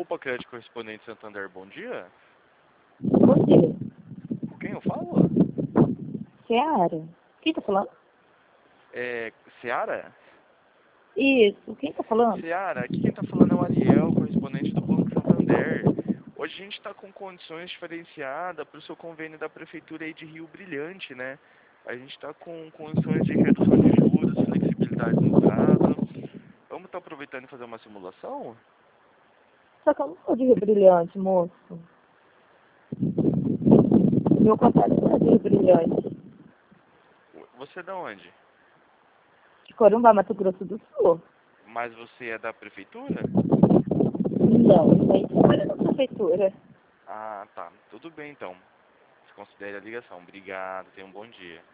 Opa, crédito correspondente Santander, bom dia. Bom dia. Com quem eu falo? Seara? Quem tá falando? Seara? Isso, quem tá falando? Seara, aqui quem tá falando é o Ariel, correspondente do Banco Santander. Hoje a gente está com condições diferenciadas para o seu convênio da Prefeitura aí de Rio Brilhante, né? A gente está com condições de redução de juros, flexibilidade no prazo. Vamos estar aproveitando e fazer uma simulação? Só que eu não sou de Rio Brilhante, moço. Meu contato não é de Rio Brilhante. Você é da onde? De Corumbá, Mato Grosso do Sul. Mas você é da Prefeitura? Não, a gente trabalha na prefeitura. Ah, tá. Tudo bem então. Desconsidere a ligação. Obrigado. Tenha um bom dia.